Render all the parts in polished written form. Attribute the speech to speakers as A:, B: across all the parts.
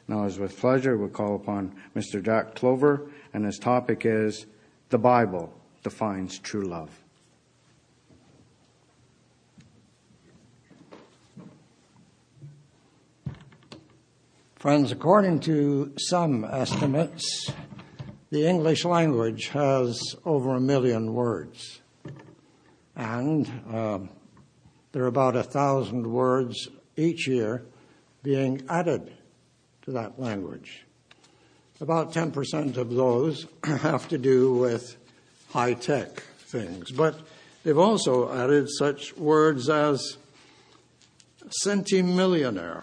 A: Now, as with pleasure, we'll call upon Mr. Jack Clover, and his topic is The Bible Defines True Love.
B: Friends, according to some estimates, the English language has over 1 million words. And there are about 1,000 words each year being added to that language. About 10% of those have to do with high-tech things. But they've also added such words as centimillionaire,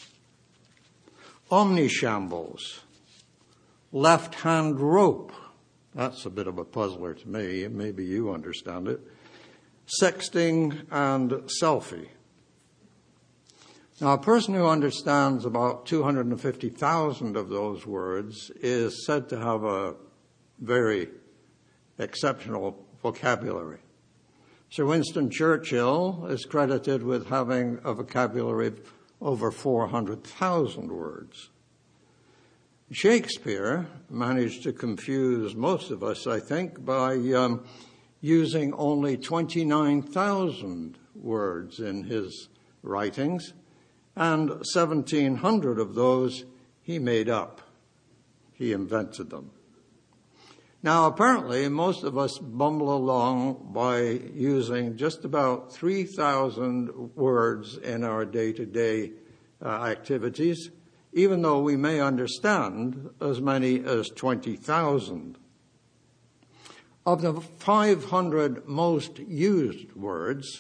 B: omnishambles, left-hand rope. That's a bit of a puzzler to me. Maybe you understand it. Sexting and selfie. Now, a person who understands about 250,000 of those words is said to have a very exceptional vocabulary. Sir Winston Churchill is credited with having a vocabulary of over 400,000 words. Shakespeare managed to confuse most of us, I think, by using only 29,000 words in his writings, and 1,700 of those he made up. He invented them. Now, apparently, most of us bumble along by using just about 3,000 words in our day-to-day activities, even though we may understand as many as 20,000. Of the 500 most used words,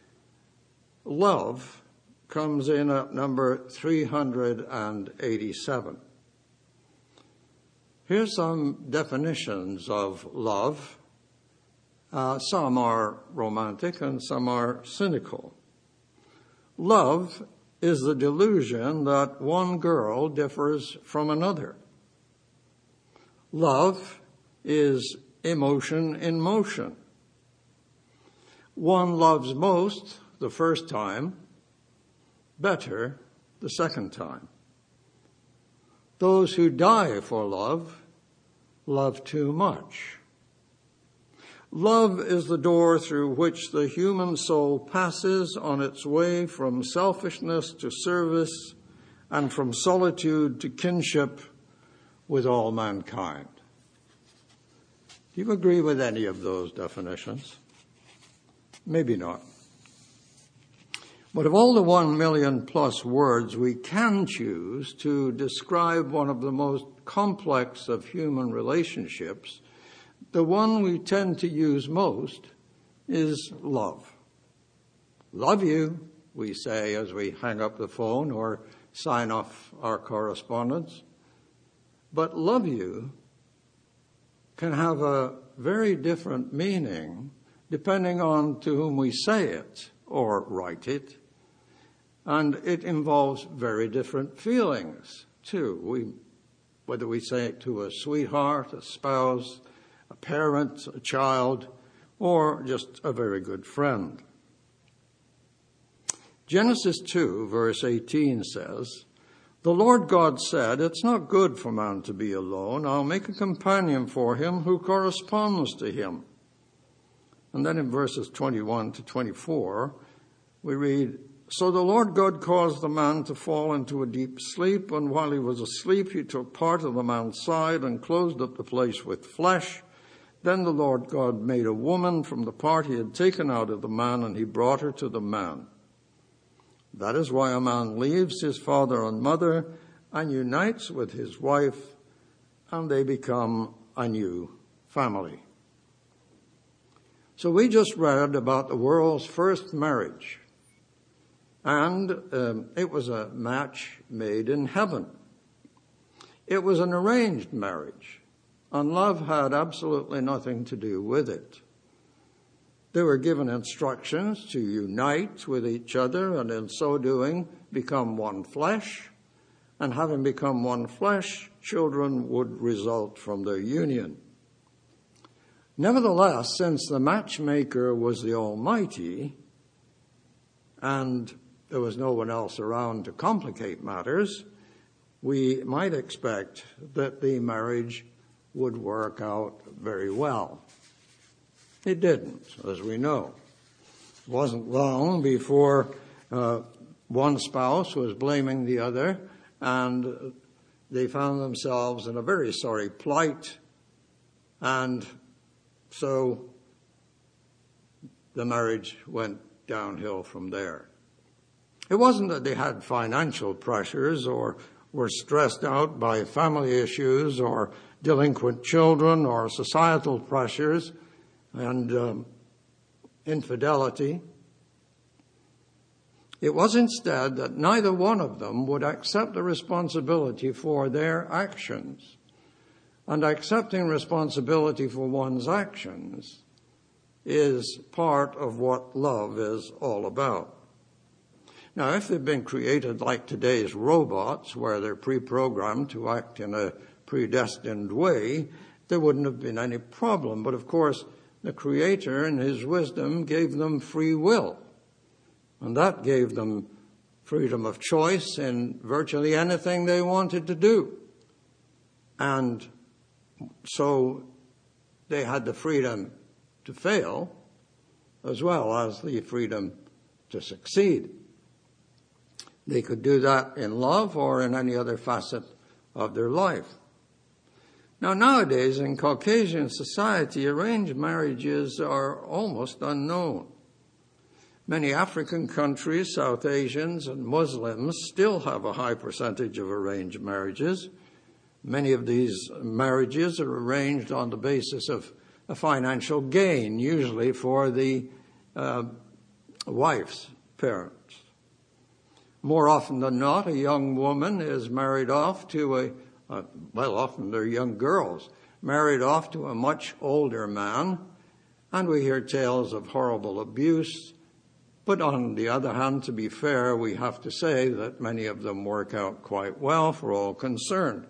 B: love comes in at number 387. Here's some definitions of love. Some are romantic and some are cynical. Love is the delusion that one girl differs from another. Love is emotion in motion. One loves most the first time, better the second time. Those who die for love, love too much. Love is the door through which the human soul passes on its way from selfishness to service and from solitude to kinship with all mankind. Do you agree with any of those definitions? Maybe not. But of all the 1 million plus words we can choose to describe one of the most complex of human relationships, the one we tend to use most is love. Love you, we say as we hang up the phone or sign off our correspondence. But love you can have a very different meaning depending on to whom we say it or write it. And it involves very different feelings, too. Whether we say it to a sweetheart, a spouse, a parent, a child, or just a very good friend. Genesis 2, verse 18 says, "The Lord God said, 'It's not good for man to be alone. I'll make a companion for him who corresponds to him.'" And then in verses 21 to 24, we read, "So the Lord God caused the man to fall into a deep sleep, and while he was asleep, he took part of the man's side and closed up the place with flesh. Then the Lord God made a woman from the part he had taken out of the man, and he brought her to the man. That is why a man leaves his father and mother and unites with his wife, and they become a new family." So we just read about the world's first marriage. And it was a match made in heaven. It was an arranged marriage, and love had absolutely nothing to do with it. They were given instructions to unite with each other, and in so doing, become one flesh. And having become one flesh, children would result from their union. Nevertheless, since the matchmaker was the Almighty, and there was no one else around to complicate matters, we might expect that the marriage would work out very well. It didn't, as we know. It wasn't long before one spouse was blaming the other, and they found themselves in a very sorry plight, and so the marriage went downhill from there. It wasn't that they had financial pressures or were stressed out by family issues or delinquent children or societal pressures and infidelity. It was instead that neither one of them would accept the responsibility for their actions. And accepting responsibility for one's actions is part of what love is all about. Now, if they'd been created like today's robots, where they're pre-programmed to act in a predestined way, there wouldn't have been any problem. But of course, the Creator in His wisdom gave them free will. And that gave them freedom of choice in virtually anything they wanted to do. And so they had the freedom to fail as well as the freedom to succeed. They could do that in love or in any other facet of their life. Now, nowadays in Caucasian society, arranged marriages are almost unknown. Many African countries, South Asians, and Muslims still have a high percentage of arranged marriages. Many of these marriages are arranged on the basis of a financial gain, usually for the wife's parents. More often than not, a young woman is married off to often they're young girls, married off to a much older man, and we hear tales of horrible abuse. But on the other hand, to be fair, we have to say that many of them work out quite well for all concerned.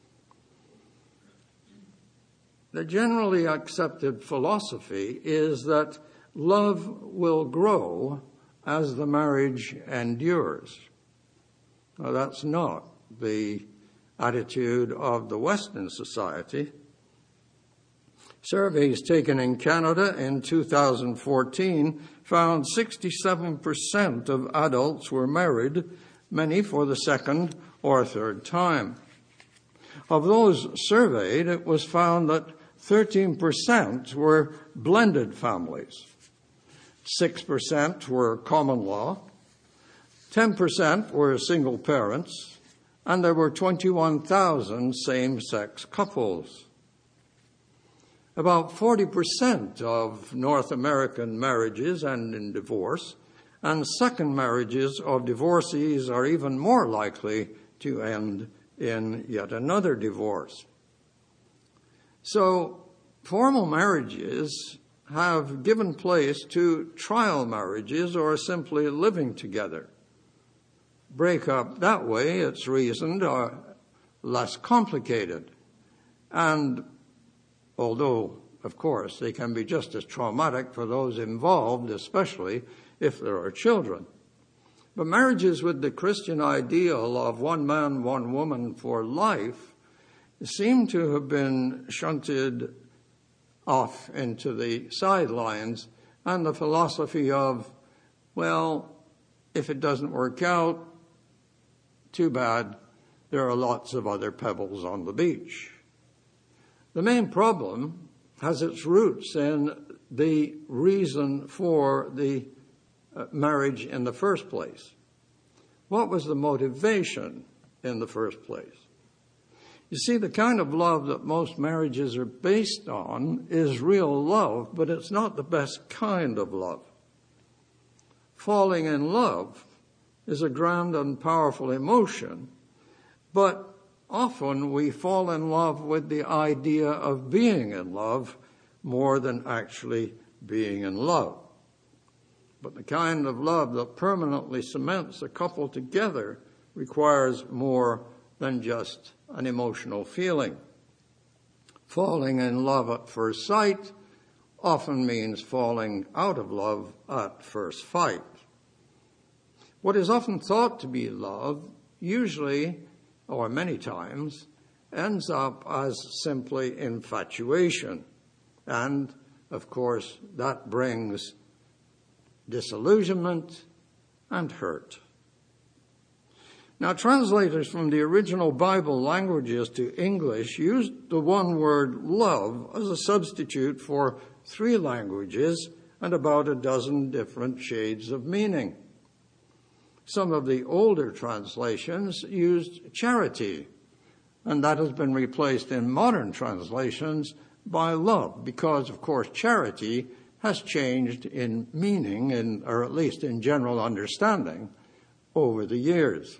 B: The generally accepted philosophy is that love will grow as the marriage endures. Now, that's not the attitude of the Western society. Surveys taken in Canada in 2014 found 67% of adults were married, many for the second or third time. Of those surveyed, it was found that 13% were blended families, 6% were common law, 10% were single parents, and there were 21,000 same-sex couples. About 40% of North American marriages end in divorce, and second marriages of divorcees are even more likely to end in yet another divorce. So, formal marriages have given place to trial marriages or simply living together. Breakup that way, it's reasoned, are less complicated. And although, of course, they can be just as traumatic for those involved, especially if there are children. But marriages with the Christian ideal of one man, one woman for life seem to have been shunted off into the sidelines, and the philosophy of, well, if it doesn't work out, too bad, there are lots of other pebbles on the beach. The main problem has its roots in the reason for the marriage in the first place. What was the motivation in the first place? You see, the kind of love that most marriages are based on is real love, but it's not the best kind of love. Falling in love is a grand and powerful emotion, but often we fall in love with the idea of being in love more than actually being in love. But the kind of love that permanently cements a couple together requires more than just an emotional feeling. Falling in love at first sight often means falling out of love at first fight. What is often thought to be love usually or many times, ends up as simply infatuation. And, of course, that brings disillusionment and hurt. Now, translators from the original Bible languages to English used the one word love as a substitute for 3 languages and about a dozen different shades of meaning. Some of the older translations used charity, and that has been replaced in modern translations by love, because, of course, charity has changed in meaning, or at least in general understanding, over the years.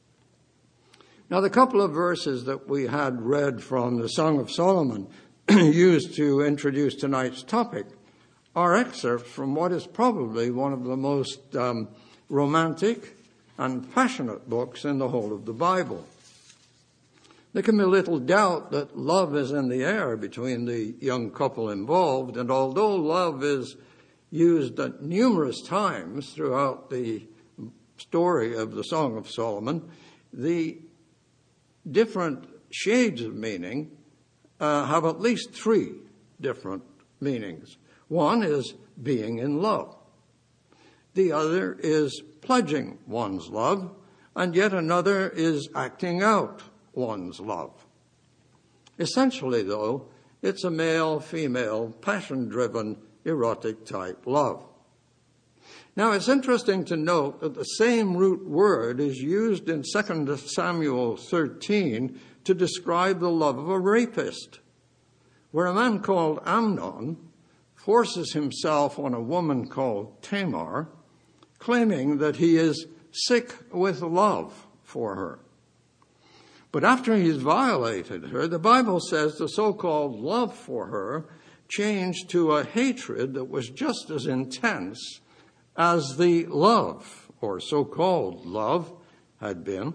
B: Now, the couple of verses that we had read from the Song of Solomon used to introduce tonight's topic are excerpts from what is probably one of the most romantic and passionate books in the whole of the Bible. There can be little doubt that love is in the air between the young couple involved, and although love is used at numerous times throughout the story of the Song of Solomon, the different shades of meaning have at least 3 different meanings. One is being in love. The other is pledging one's love, and yet another is acting out one's love. Essentially, though, it's a male-female, passion-driven, erotic-type love. Now, it's interesting to note that the same root word is used in 2 Samuel 13 to describe the love of a rapist, where a man called Amnon forces himself on a woman called Tamar, claiming that he is sick with love for her. But after he's violated her, the Bible says the so-called love for her changed to a hatred that was just as intense as the love, or so-called love, had been.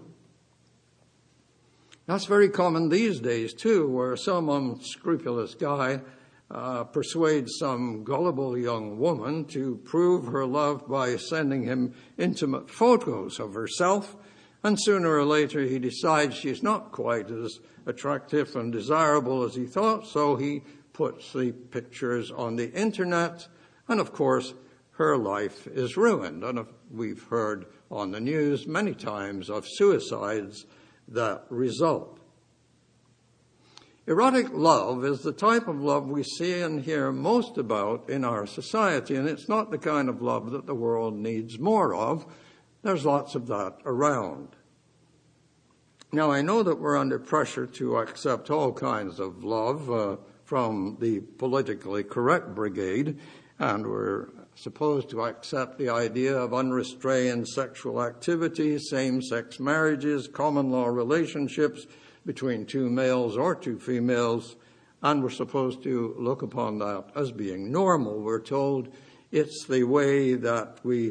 B: That's very common these days, too, where some unscrupulous guy persuades some gullible young woman to prove her love by sending him intimate photos of herself, and sooner or later he decides she's not quite as attractive and desirable as he thought, so he puts the pictures on the internet, and of course her life is ruined. And we've heard on the news many times of suicides that result. Erotic love is the type of love we see and hear most about in our society, and it's not the kind of love that the world needs more of. There's lots of that around. Now, I know that we're under pressure to accept all kinds of love from the politically correct brigade, and we're supposed to accept the idea of unrestrained sexual activity, same-sex marriages, common law relationships between 2 males or 2 females, and we're supposed to look upon that as being normal. We're told it's the way that we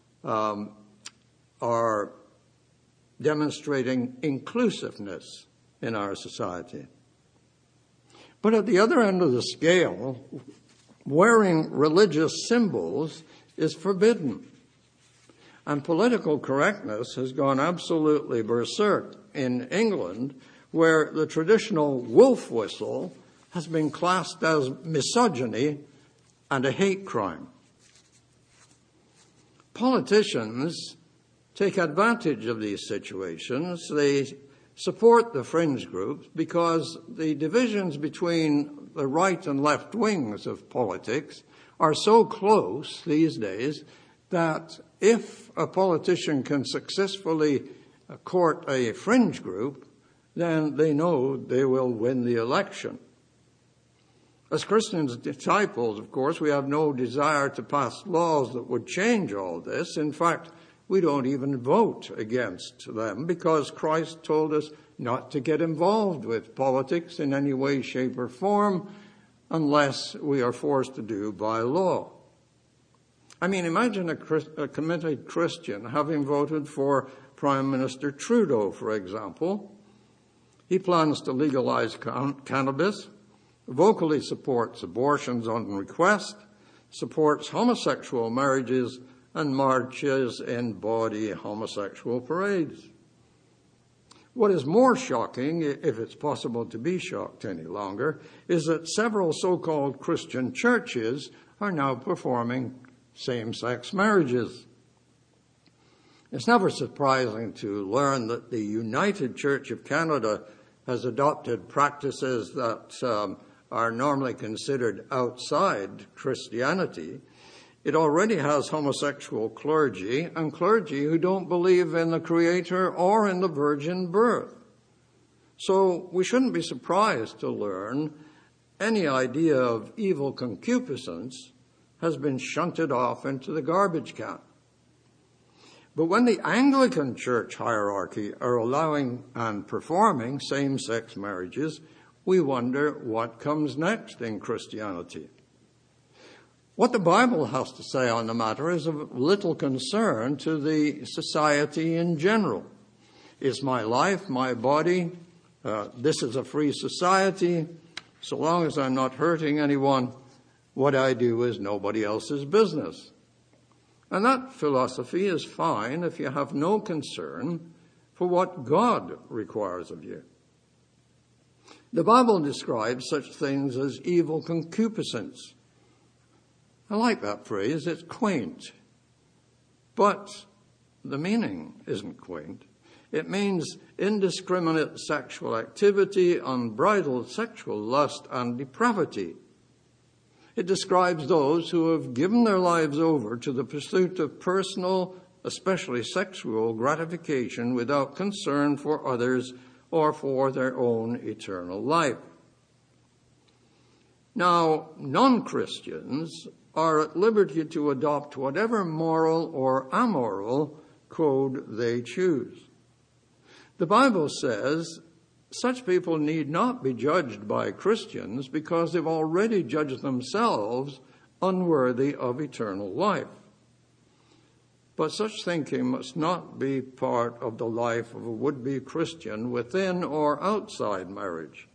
B: are demonstrating inclusiveness in our society. But at the other end of the scale, wearing religious symbols is forbidden. And political correctness has gone absolutely berserk in England, where the traditional wolf whistle has been classed as misogyny and a hate crime. Politicians take advantage of these situations. They support the fringe groups because the divisions between the right and left wings of politics are so close these days that if a politician can successfully court a fringe group, then they know they will win the election. As Christian disciples, of course, we have no desire to pass laws that would change all this. In fact, we don't even vote against them because Christ told us not to get involved with politics in any way, shape, or form unless we are forced to do by law. I mean, imagine a committed Christian having voted for Prime Minister Trudeau, for example. He plans to legalize cannabis, vocally supports abortions on request, supports homosexual marriages, and marches in bawdy homosexual parades. What is more shocking, if it's possible to be shocked any longer, is that several so-called Christian churches are now performing same-sex marriages. It's never surprising to learn that the United Church of Canada has adopted practices that are normally considered outside Christianity. It already has homosexual clergy and clergy who don't believe in the Creator or in the virgin birth. So we shouldn't be surprised to learn any idea of evil concupiscence has been shunted off into the garbage can. But when the Anglican Church hierarchy are allowing and performing same-sex marriages, we wonder what comes next in Christianity. What the Bible has to say on the matter is of little concern to the society in general. It's my life, my body. This is a free society. So long as I'm not hurting anyone, what I do is nobody else's business. And that philosophy is fine if you have no concern for what God requires of you. The Bible describes such things as evil concupiscence. I like that phrase. It's quaint. But the meaning isn't quaint. It means indiscriminate sexual activity, unbridled sexual lust, and depravity. It describes those who have given their lives over to the pursuit of personal, especially sexual, gratification without concern for others or for their own eternal life. Now, non-Christians are at liberty to adopt whatever moral or amoral code they choose. The Bible says such people need not be judged by Christians because they've already judged themselves unworthy of eternal life. But such thinking must not be part of the life of a would-be Christian within or outside marriage.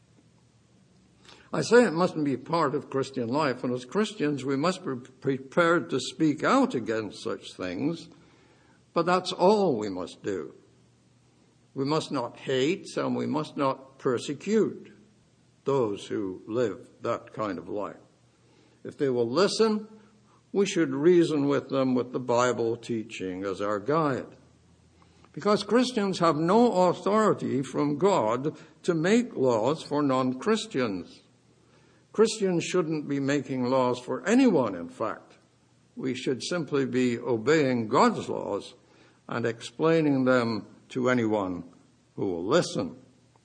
B: I say it mustn't be part of Christian life, and as Christians we must be prepared to speak out against such things, but that's all we must do. We must not hate and we must not persecute those who live that kind of life. If they will listen, we should reason with them with the Bible teaching as our guide. Because Christians have no authority from God to make laws for non-Christians. Christians shouldn't be making laws for anyone, in fact. We should simply be obeying God's laws and explaining them to anyone who will listen.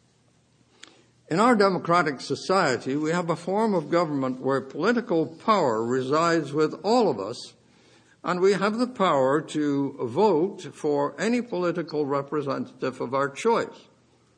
B: In our democratic society, we have a form of government where political power resides with all of us, and we have the power to vote for any political representative of our choice.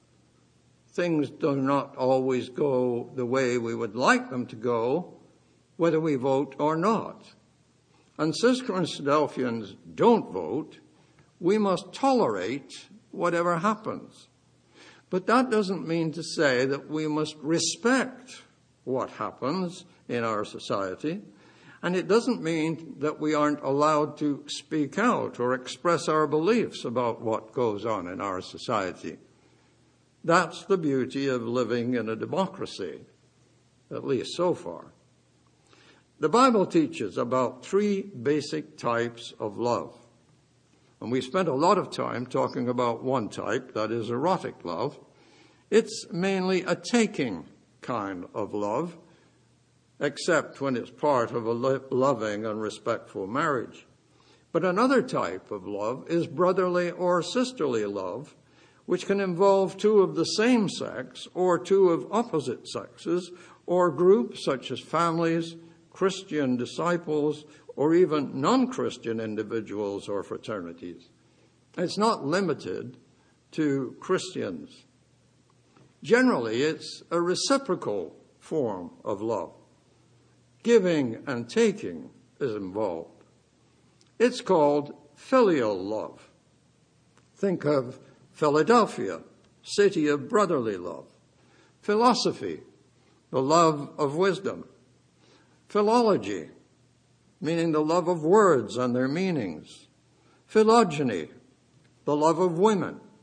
B: Things do not always go the way we would like them to go, whether we vote or not. And since Christadelphians don't vote, we must tolerate whatever happens. But that doesn't mean to say that we must respect what happens in our society, and it doesn't mean that we aren't allowed to speak out or express our beliefs about what goes on in our society. That's the beauty of living in a democracy, at least so far. The Bible teaches about 3 basic types of love. And we spent a lot of time talking about one type, that is erotic love. It's mainly a taking kind of love, except when it's part of a loving and respectful marriage. But another type of love is brotherly or sisterly love, which can involve 2 of the same sex or 2 of opposite sexes, or groups such as families, Christian disciples, or even non-Christian individuals or fraternities. It's not limited to Christians. Generally, it's a reciprocal form of love. Giving and taking is involved. It's called filial love. Think of Philadelphia, city of brotherly love. Philosophy, the love of wisdom. Philology, meaning the love of words and their meanings. Phylogeny, the love of women.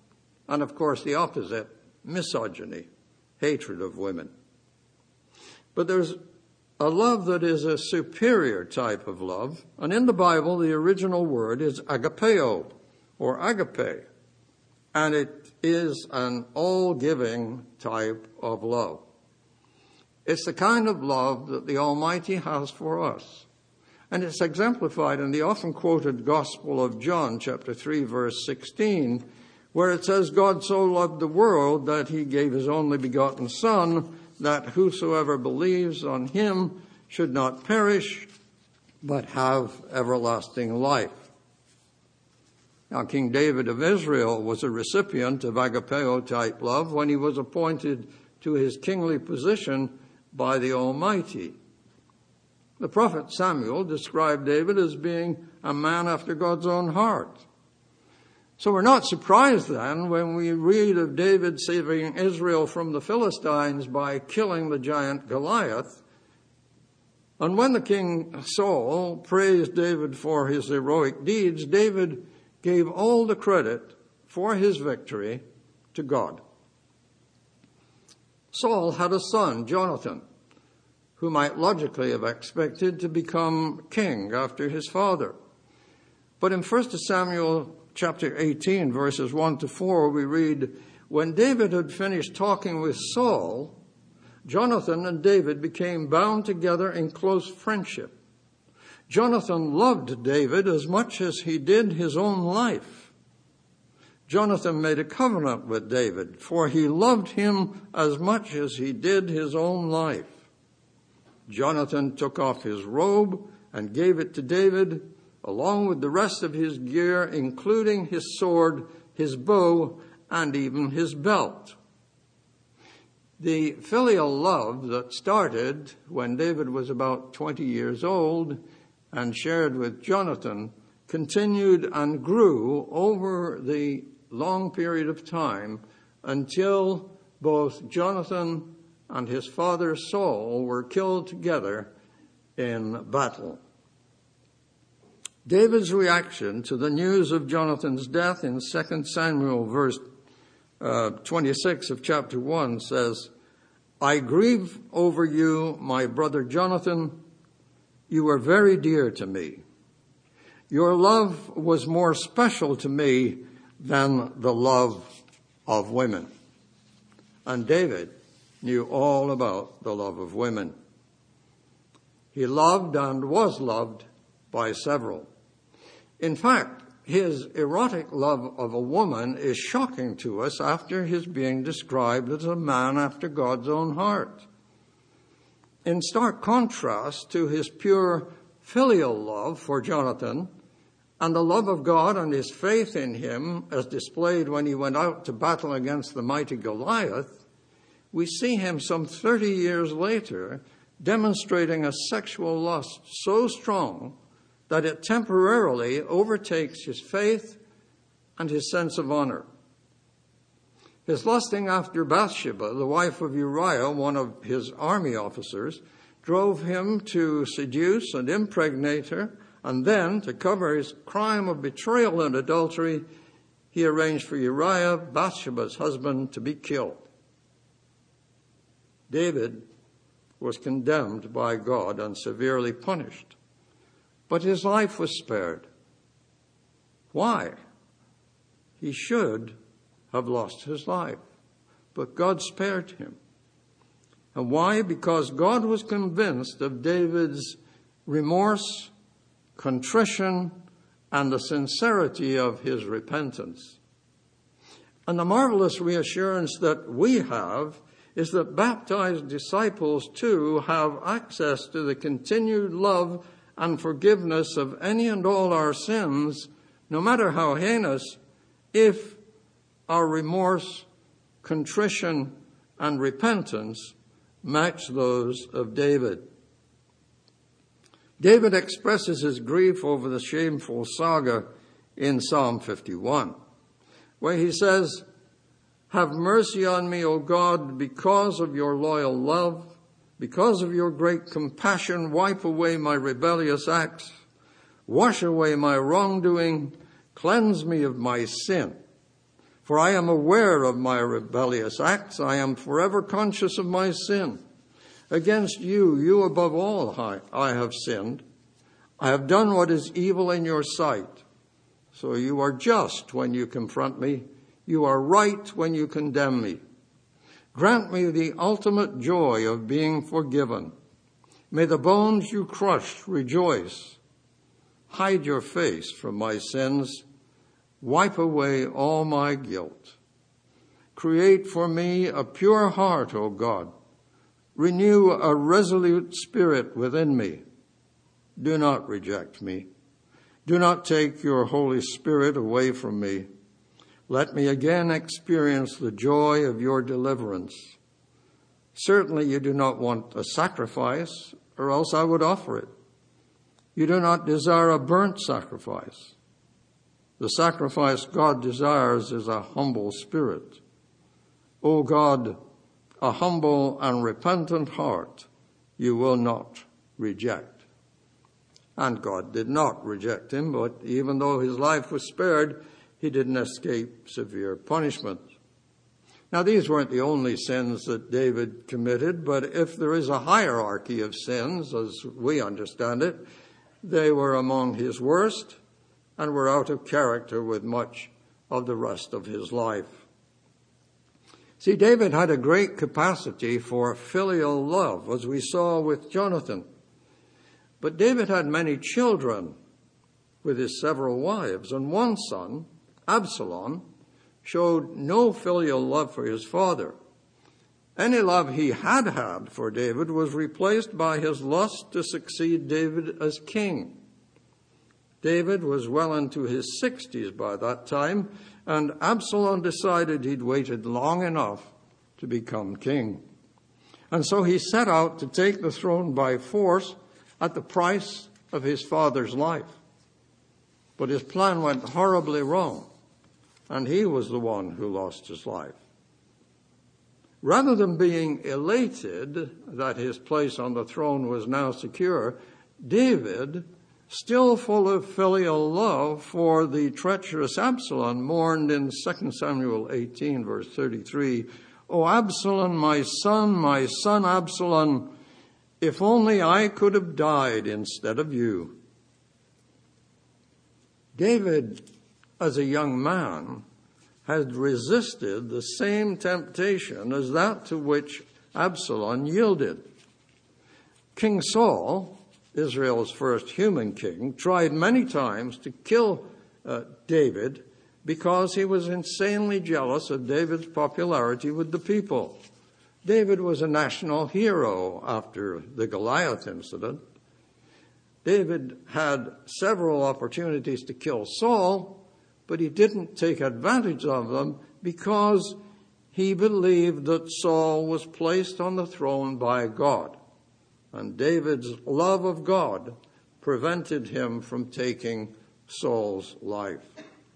B: And of course the opposite, misogyny, hatred of women. But there's a love that is a superior type of love. And in the Bible, the original word is agapeo, or agape. And it is an all-giving type of love. It's the kind of love that the Almighty has for us. And it's exemplified in the often quoted Gospel of John, chapter 3, verse 16, where it says, God so loved the world that he gave his only begotten Son, that whosoever believes on him should not perish, but have everlasting life. Now, King David of Israel was a recipient of agapeo-type love when he was appointed to his kingly position by the Almighty. The prophet Samuel described David as being a man after God's own heart. So we're not surprised then when we read of David saving Israel from the Philistines by killing the giant Goliath. And when the king Saul praised David for his heroic deeds, David gave all the credit for his victory to God. Saul had a son, Jonathan, who might logically have expected to become king after his father. But in 1 Samuel chapter 18, verses 1 to 4, we read, when David had finished talking with Saul, Jonathan and David became bound together in close friendship. Jonathan loved David as much as he did his own life. Jonathan made a covenant with David, for he loved him as much as he did his own life. Jonathan took off his robe and gave it to David, along with the rest of his gear, including his sword, his bow, and even his belt. The filial love that started when David was about 20 years old and shared with Jonathan continued and grew over the long period of time until both Jonathan and his father Saul were killed together in battle. David's reaction to the news of Jonathan's death in 2 Samuel verse 26 of chapter 1 says, I grieve over you, my brother Jonathan. You are very dear to me. Your love was more special to me than the love of women. And David knew all about the love of women. He loved and was loved by several. In fact, his erotic love of a woman is shocking to us after his being described as a man after God's own heart. In stark contrast to his pure filial love for Jonathan and the love of God and his faith in him as displayed when he went out to battle against the mighty Goliath, we see him some 30 years later demonstrating a sexual lust so strong that it temporarily overtakes his faith and his sense of honor. His lusting after Bathsheba, the wife of Uriah, one of his army officers, drove him to seduce and impregnate her, and then, to cover his crime of betrayal and adultery, he arranged for Uriah, Bathsheba's husband, to be killed. David was condemned by God and severely punished, but his life was spared. Why? He should have lost his life, but God spared him. And why? Because God was convinced of David's remorse, contrition, and the sincerity of his repentance. And the marvelous reassurance that we have is that baptized disciples too have access to the continued love and forgiveness of any and all our sins, no matter how heinous, if our remorse, contrition, and repentance match those of David. David expresses his grief over the shameful saga in Psalm 51, where he says, "Have mercy on me, O God, because of your loyal love. Because of your great compassion, wipe away my rebellious acts. Wash away my wrongdoing. Cleanse me of my sin. For I am aware of my rebellious acts. I am forever conscious of my sin. Against you, you above all, I have sinned. I have done what is evil in your sight. So you are just when you confront me. You are right when you condemn me. Grant me the ultimate joy of being forgiven. May the bones you crushed rejoice. Hide your face from my sins. Wipe away all my guilt. Create for me a pure heart, O God. Renew a resolute spirit within me. Do not reject me. Do not take your Holy Spirit away from me. Let me again experience the joy of your deliverance. Certainly you do not want a sacrifice, or else I would offer it. You do not desire a burnt sacrifice. The sacrifice God desires is a humble spirit. O God, a humble and repentant heart you will not reject. And God did not reject him, but even though his life was spared, he didn't escape severe punishment. Now, these weren't the only sins that David committed, but if there is a hierarchy of sins, as we understand it, they were among his worst and were out of character with much of the rest of his life. See, David had a great capacity for filial love, as we saw with Jonathan. But David had many children with his several wives, and one son, Absalom, showed no filial love for his father. Any love he had for David was replaced by his lust to succeed David as king. David was well into his 60s by that time, and Absalom decided he'd waited long enough to become king. And so he set out to take the throne by force at the price of his father's life. But his plan went horribly wrong, and he was the one who lost his life. Rather than being elated that his place on the throne was now secure, David, still full of filial love for the treacherous Absalom, mourned in 2 Samuel 18, verse 33, "O Absalom, my son Absalom, if only I could have died instead of you." David, as a young man, had resisted the same temptation as that to which Absalom yielded. King Saul, Israel's first human king, tried many times to kill David because he was insanely jealous of David's popularity with the people. David was a national hero after the Goliath incident. David had several opportunities to kill Saul, but he didn't take advantage of them because he believed that Saul was placed on the throne by God. And David's love of God prevented him from taking Saul's life.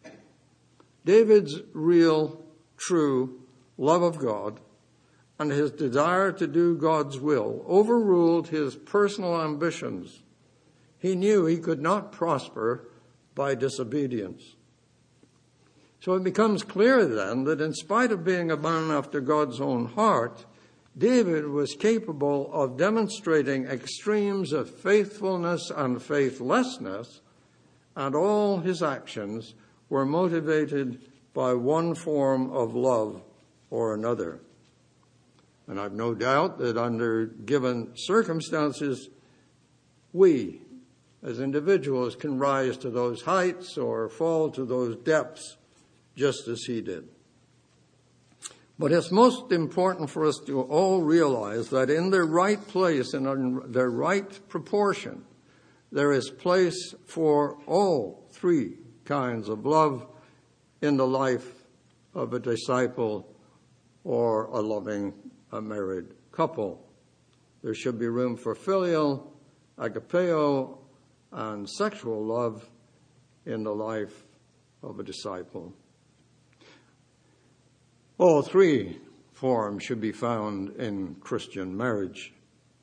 B: David's real, true love of God and his desire to do God's will overruled his personal ambitions. He knew he could not prosper by disobedience. So it becomes clear then that in spite of being a man after God's own heart, David was capable of demonstrating extremes of faithfulness and faithlessness, and all his actions were motivated by one form of love or another. And I've no doubt that under given circumstances, we as individuals can rise to those heights or fall to those depths just as he did. But it's most important for us to all realize that in their right place and in their right proportion, there is place for all three kinds of love in the life of a disciple or a loving married couple. There should be room for filial, agapeo, and sexual love in the life of a disciple. All three forms should be found in Christian marriage.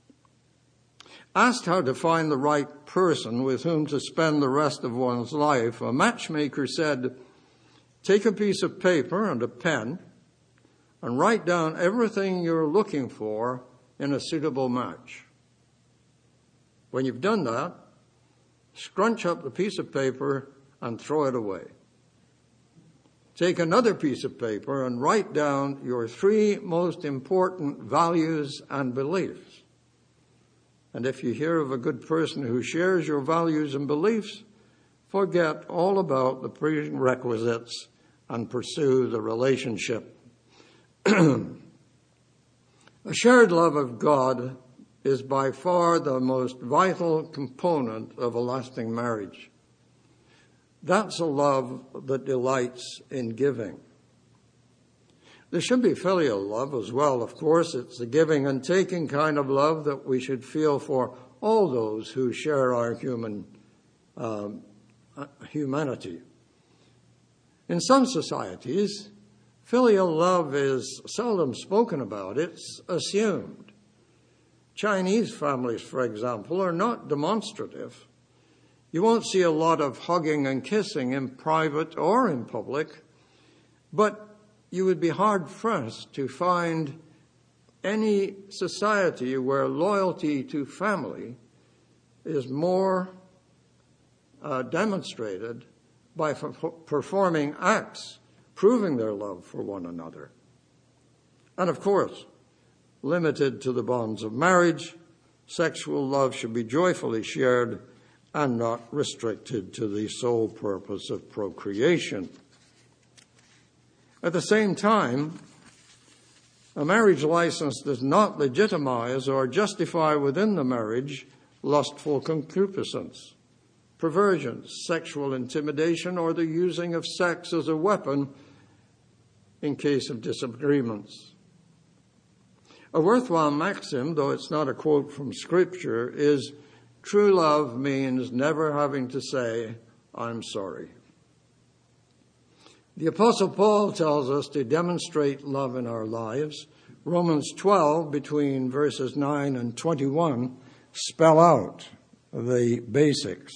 B: Asked how to find the right person with whom to spend the rest of one's life, a matchmaker said, Take a piece of paper and a pen and write down everything you're looking for in a suitable match. When you've done that, scrunch up the piece of paper and throw it away. Take another piece of paper and write down your 3 most important values and beliefs. And if you hear of a good person who shares your values and beliefs, forget all about the prerequisites and pursue the relationship. A shared love of God is by far the most vital component of a lasting marriage. That's a love that delights in giving. There should be filial love as well, of course. It's the giving and taking kind of love that we should feel for all those who share our humanity. In some societies, filial love is seldom spoken about. It's assumed. Chinese families, for example, are not demonstrative. You won't see a lot of hugging and kissing in private or in public, but you would be hard-pressed to find any society where loyalty to family is more demonstrated by performing acts proving their love for one another. And of course, limited to the bonds of marriage, sexual love should be joyfully shared and not restricted to the sole purpose of procreation. At the same time, a marriage license does not legitimize or justify within the marriage lustful concupiscence, perversions, sexual intimidation, or the using of sex as a weapon in case of disagreements. A worthwhile maxim, though it's not a quote from Scripture, is true love means never having to say, "I'm sorry." The Apostle Paul tells us to demonstrate love in our lives. Romans 12, between verses 9 and 21, spell out the basics.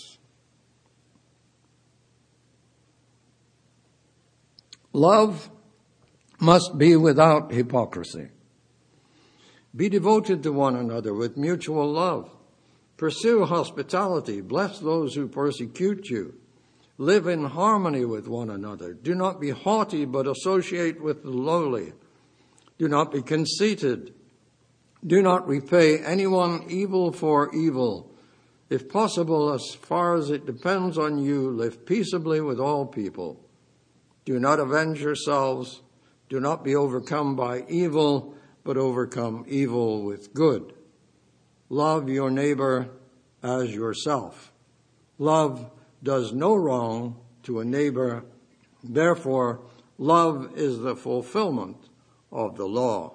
B: Love must be without hypocrisy. Be devoted to one another with mutual love. Pursue hospitality. Bless those who persecute you. Live in harmony with one another. Do not be haughty, but associate with the lowly. Do not be conceited. Do not repay anyone evil for evil. If possible, as far as it depends on you, live peaceably with all people. Do not avenge yourselves. Do not be overcome by evil, but overcome evil with good. Love your neighbor as yourself. Love does no wrong to a neighbor. Therefore, love is the fulfillment of the law.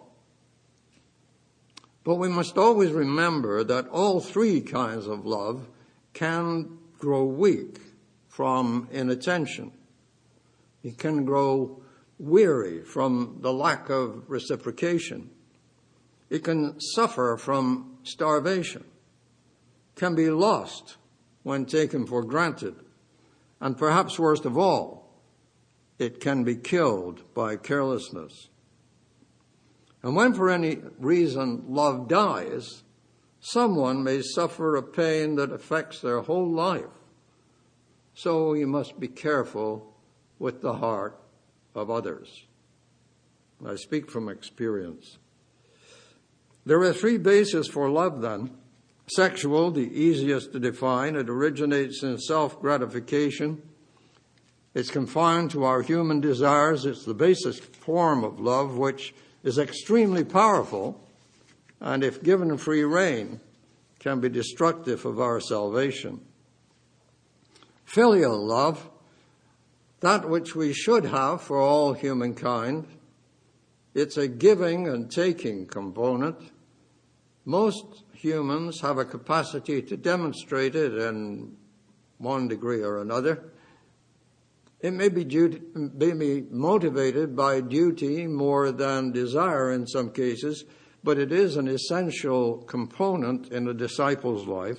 B: But we must always remember that all 3 kinds of love can grow weak from inattention. It can grow weary from the lack of reciprocation. It can suffer from starvation, can be lost when taken for granted, and perhaps worst of all, it can be killed by carelessness. And when for any reason love dies, someone may suffer a pain that affects their whole life. So you must be careful with the heart of others. I speak from experience. There are 3 bases for love then. Sexual, the easiest to define. It originates in self-gratification. It's confined to our human desires. It's the basic form of love, which is extremely powerful, and if given free rein, can be destructive of our salvation. Filial love, that which we should have for all humankind, it's a giving and taking component. Most humans have a capacity to demonstrate it in one degree or another. It may be motivated by duty more than desire in some cases, but it is an essential component in a disciple's life.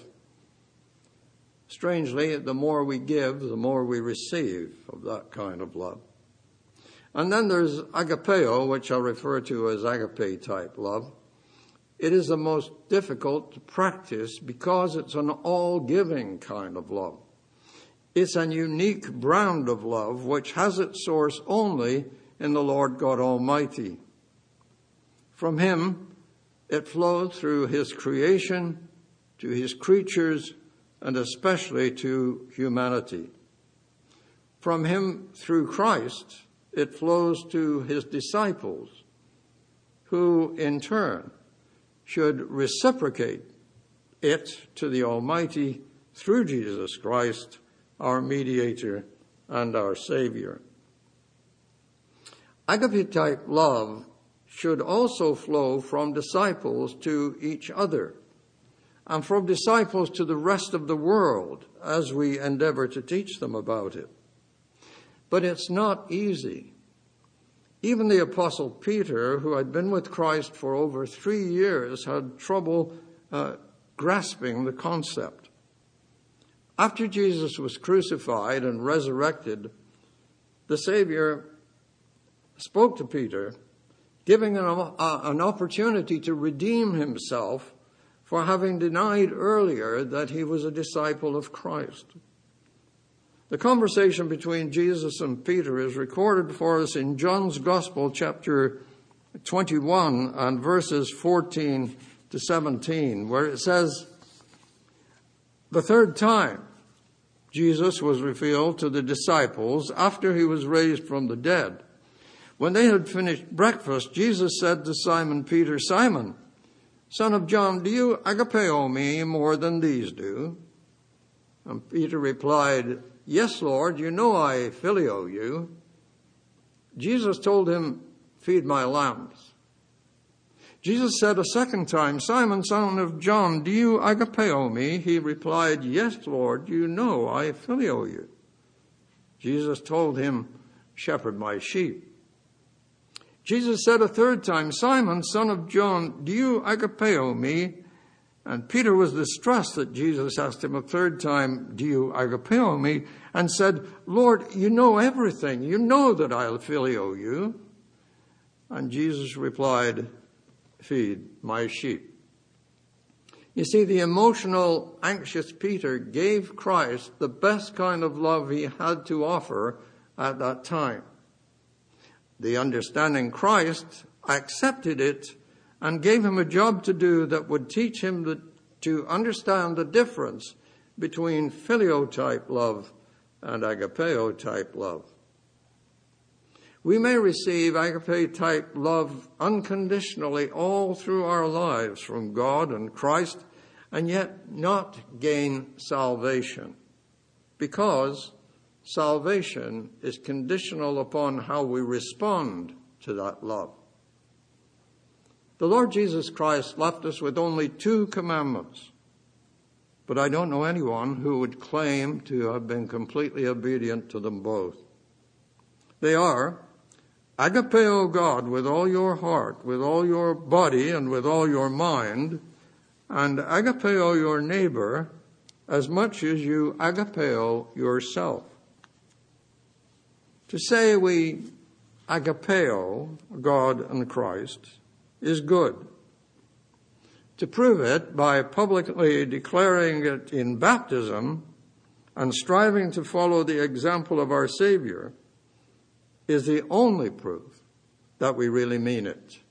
B: Strangely, the more we give, the more we receive of that kind of love. And then there's agapeo, which I'll refer to as agape type love. It is the most difficult to practice because it's an all-giving kind of love. It's a unique brand of love which has its source only in the Lord God Almighty. From him, it flowed through his creation, to his creatures, and especially to humanity. From him, through Christ, it flows to his disciples, who in turn should reciprocate it to the Almighty through Jesus Christ, our mediator and our Savior. Agape-type love should also flow from disciples to each other and from disciples to the rest of the world as we endeavor to teach them about it. But it's not easy. Even the Apostle Peter, who had been with Christ for over 3 years, had trouble grasping the concept. After Jesus was crucified and resurrected, the Savior spoke to Peter, giving him an opportunity to redeem himself for having denied earlier that he was a disciple of Christ. The conversation between Jesus and Peter is recorded for us in John's Gospel, chapter 21, and verses 14 to 17, where it says, "The third time Jesus was revealed to the disciples after he was raised from the dead. When they had finished breakfast, Jesus said to Simon Peter, 'Simon, son of John, do you agapeo me more than these do?' And Peter replied, 'Yes, Lord, you know I phileo you.' Jesus told him, 'Feed my lambs.' Jesus said a second time, 'Simon, son of John, do you agapeo me?' He replied, 'Yes, Lord, you know I phileo you.' Jesus told him, 'Shepherd my sheep.' Jesus said a third time, 'Simon, son of John, do you agapeo me?' And Peter was distressed that Jesus asked him a third time, 'Do you agapeo me?' and said, 'Lord, you know everything. You know that I'll phileo you.' And Jesus replied, 'Feed my sheep.'" You see, the emotional, anxious Peter gave Christ the best kind of love he had to offer at that time. The understanding Christ accepted it and gave him a job to do that would teach him to understand the difference between phileo-type love and agapeo-type love. We may receive agape-type love unconditionally all through our lives from God and Christ, and yet not gain salvation, because salvation is conditional upon how we respond to that love. The Lord Jesus Christ left us with only 2 commandments, but I don't know anyone who would claim to have been completely obedient to them both. They are, agapeo God with all your heart, with all your body, and with all your mind, and agapeo your neighbor as much as you agapeo yourself. To say we agapeo God and Christ is good. To prove it by publicly declaring it in baptism and striving to follow the example of our Savior is the only proof that we really mean it.